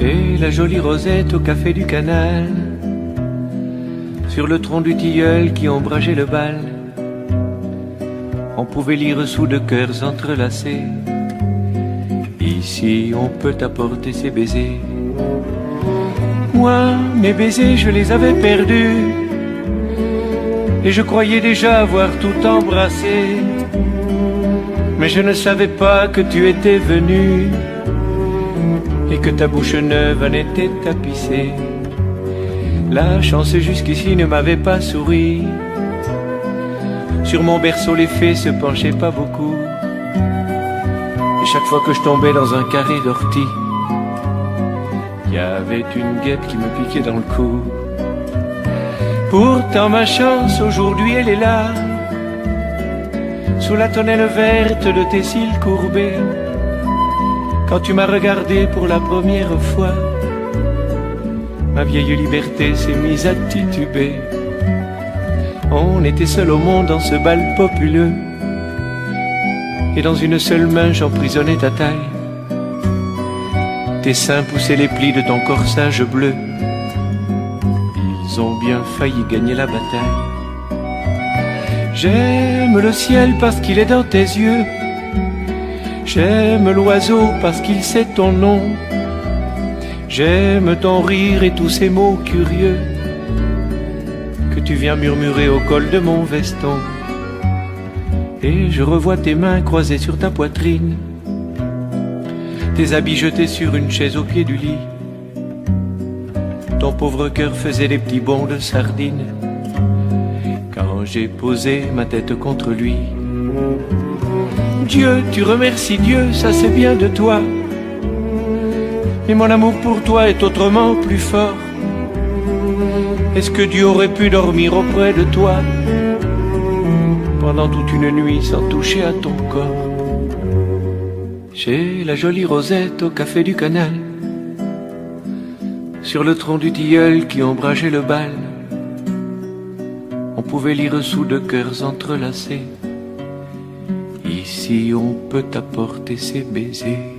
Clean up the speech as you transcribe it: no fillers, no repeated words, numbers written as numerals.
Chez la jolie Rosette au café du canal, sur le tronc du tilleul qui ombrageait le bal, on pouvait lire sous de cœurs entrelacés: ici on peut apporter ses baisers. Moi, mes baisers, je les avais perdus, et je croyais déjà avoir tout embrassé. Mais je ne savais pas que tu étais venu, et que ta bouche neuve en était tapissée. La chance jusqu'ici ne m'avait pas souri. Sur mon berceau les fées se penchaient pas beaucoup, et chaque fois que je tombais dans un carré d'ortie, il y avait une guêpe qui me piquait dans le cou. Pourtant ma chance aujourd'hui elle est là, sous la tonnelle verte de tes cils courbés. Quand tu m'as regardé pour la première fois, ma vieille liberté s'est mise à tituber. On était seul au monde dans ce bal populeux, et dans une seule main j'emprisonnais ta taille. Tes seins poussaient les plis de ton corsage bleu, ils ont bien failli gagner la bataille. J'aime le ciel parce qu'il est dans tes yeux, j'aime l'oiseau parce qu'il sait ton nom, j'aime ton rire et tous ces mots curieux que tu viens murmurer au col de mon veston. Et je revois tes mains croisées sur ta poitrine, tes habits jetés sur une chaise au pied du lit. Ton pauvre cœur faisait des petits bonds de sardine quand j'ai posé ma tête contre lui. Dieu, tu remercies Dieu, ça c'est bien de toi, mais mon amour pour toi est autrement plus fort. Est-ce que Dieu aurait pu dormir auprès de toi pendant toute une nuit sans toucher à ton corps? Chez la jolie Rosette au café du canal, sur le tronc du tilleul qui ombrageait le bal, on pouvait lire sous de cœurs entrelacés: ici on peut apporter ses baisers.